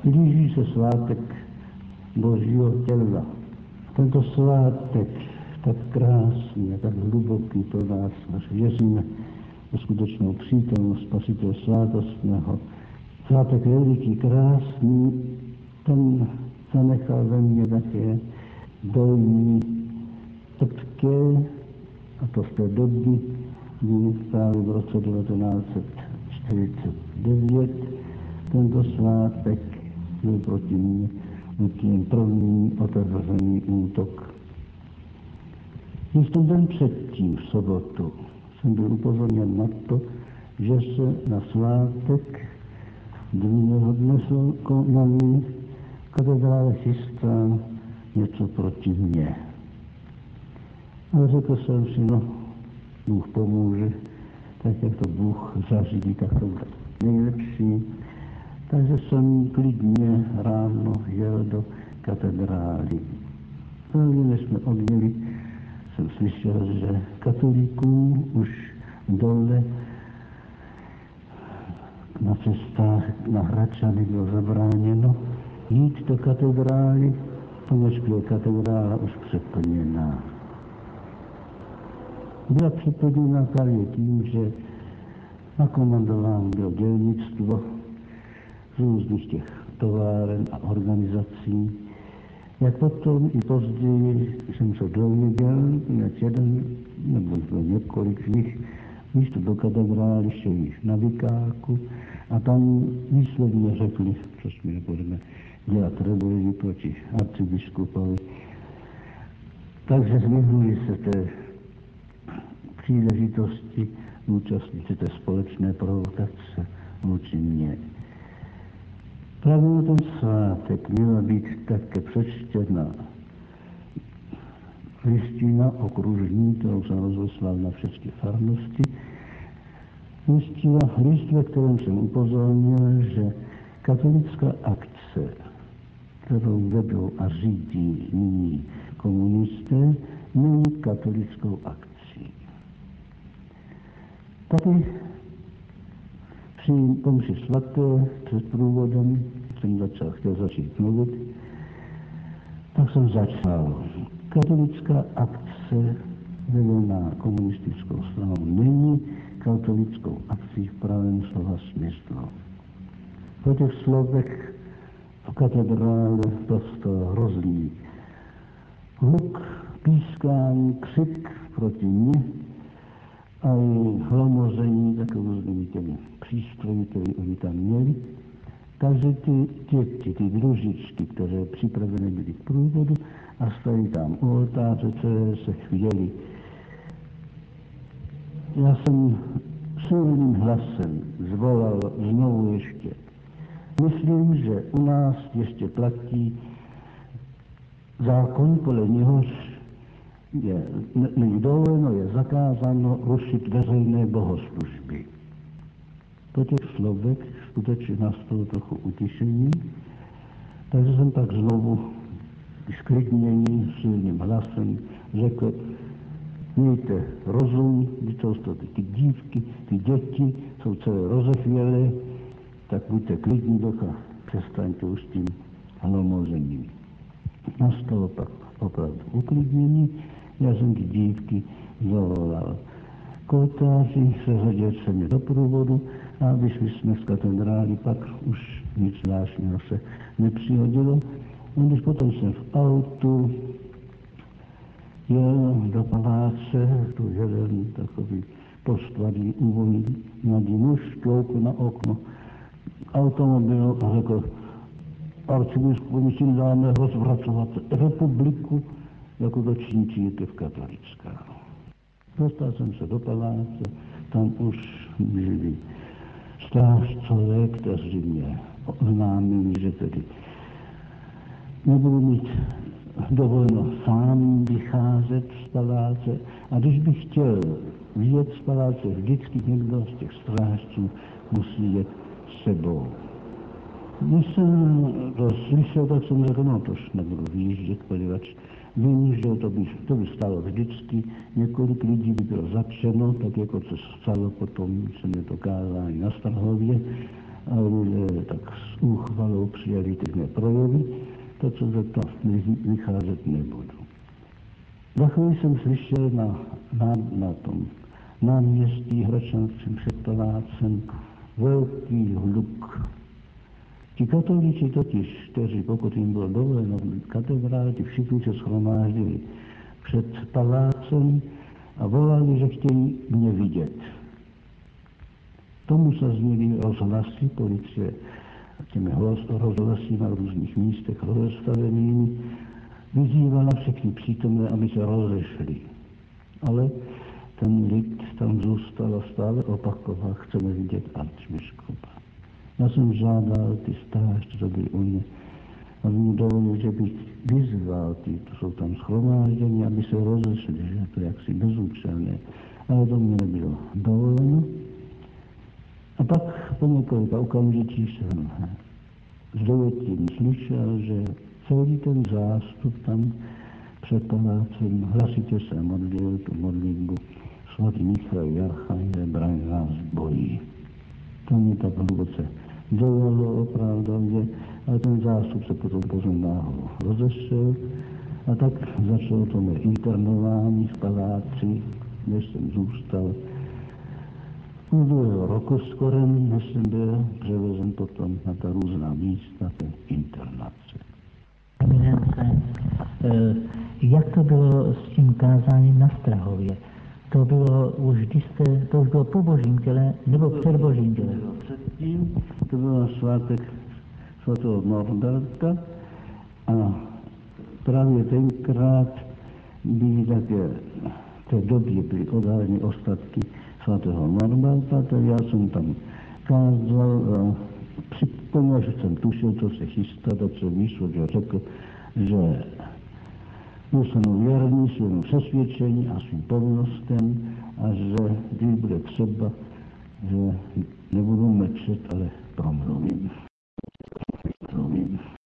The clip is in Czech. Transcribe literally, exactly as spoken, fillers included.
blíží se svátek Božího těla. Tento svátek tak krásný a tak hluboký pro nás, až věříme ve skutečnou přítomnost Spasitele svátostného. Svátek veliký, krásný, ten zanechal ve mně také dojmy trpké, a to v té doby, kdy právě v roce devatenáct set čtyřicet devět tento svátek byl proti mně tím první otevřený útok. Když ten den předtím, v sobotu, jsem byl upozorněn na to, že se na svátek druhého dne konaný katedrále chystá něco proti mně. Ale řekl jsem si, no, Bůh pomůže, tak jak to Bůh zařídí, tak to bude nejlepší. Takže jsem klidně ráno jel do katedrály. Právě než jsme odjeli, jsem slyšel, že katolíkům už dole na cestách na Hradčany bylo zabráněno jít do katedrály, poněvadž byla katedrála už přeplněná. Byla přeplněná právě tím, že nakomandováno bylo dělnictvo z různých těch továren a organizací. Jak potom i později jsem se dověděl, jak jeden nebo bylo několik z nich místo do katedrály šli na Vikáku a tam výslovně řekli, co my nebudeme dělat rebelii proti arcibiskupovi. Takže vyhnuli se té příležitosti účastnit se té společné provokace vůči mně. Právě na ten svátek měla být také přečtěna listina okružní, kterou jsem rozeslal na všechny farnosti. Listina, list, ve kterém jsem upozornil, že katolická akce, kterou vedou a řídí nyní komunisté, není katolickou akcí. Tady při pomši svaté před průvodem jsem začal, chtěl začít mluvit, tak jsem začal. Katolická akce vedená komunistickou stranou není katolickou akcí v pravém slova smyslu. Po těch slovech v katedrále dostal hrozný hluk, pískání, křik proti mně a i hlomoření takovými těmi přístroji, které oni tam měli. Takže ty děti, ty družičky, které připravené byly k průvodu a stojí tam u oltáře, které se chvěli. Já jsem silným hlasem zvolal znovu ještě. Myslím, že u nás ještě platí zákon, podle něhož je, není dovoleno, je zakázáno rušit veřejné bohoslužby. Po těch slovech skutečně nastalo trochu utišení, takže jsem tak znovu sklidněný silným hlasem řekl, mějte rozum, když jsou to ty dívky, ty děti, jsou celé rozechvělé, tak buďte klidní, doka, přestaňte už s tím hlomořením. Nastalo pak opravdu uklidnění, já jsem ty dívky zavolal k oltáři, seřadil se mě do průvodu a vyšli jsme z katedrály, pak už nic zvláštního se nepřihodilo. A když potom jsem v autu jel do paláce, tu jeden takový postvarý úvolný mladý muž šťoukl na okno automobilu a řekl, arcibiskupu, my si dáme rozvracovat republiku, jako to činí církev katolická. Dostal jsem se do paláce, tam už byli strážcové, kteří mě oznámili, že tedy nebudu mít dovoleno sám vycházet z paláce a když bych chtěl vyjet z paláce, vždycky někdo z těch strážců musí jet s sebou. Když jsem to slyšel, tak jsem řekl, no tož nebudu vyjíždět, poněvadž vím, že to by, to by stalo vždycky, několik lidí by bylo zatčeno, tak jako se stalo potom, jsem je to kázání na Strahově, a lidé tak s úchvalou přijali ty mé projevy, to, co za to vycházet nebudu. Za chvíli jsem slyšel na, na, na tom náměstí Hračanském před palácem velký hluk. Ti katolíci totiž, kteří, pokud jim bylo dovoleno katedrály, ti všichni se shromáždili před palácem a volali, že chtějí mě vidět. Tomu se změnily rozhlasy, policie těmi rozhlasy na různých místech rozestavenými vyzývala všechny přítomné, aby se rozešli. Ale ten lid tam zůstal a stále opakoval, chceme vidět arcibiskupa. Já jsem žádal ty strážce, co byli u mě, aby mi dovolil, že bych vyzval ty, to jsou tam shromáždění, aby se rozešli, že to je jaksi bezúčelné. Ale to mě nebylo dovoleno. A pak po několika okamžicích jsem s dojetím slyšel, že celý ten zástup tam před palácem hlasitě se modlil tu modlitbu svatý Michail Archanděl, braň nás bojí. To mě tak hluboce dojalo opravdově, ale ten zástup se potom pozem náhodou rozešel a tak začalo to mé internování v paláci, kde jsem zůstal. Už druhého roku skoro, než jsem byl převezen potom na ta různá místa, té internace. Eminence, jak to bylo s tím kázáním na Strahově? To bylo už, když jste, to už bylo po Božím těle, nebo před Božím těle? Předtím, to byl svátek svatého Norberta a právě tenkrát byly také, v té době byly odhaleny ostatky svatého Norberta, tak já jsem tam kázal a připomněl, že jsem tušil, co se chystá, tak jsem vyšel, že řekl, že zůstanu věrný svému přesvědčení a svým povinnostem a že když bude třeba, že nebudu mlčet, ale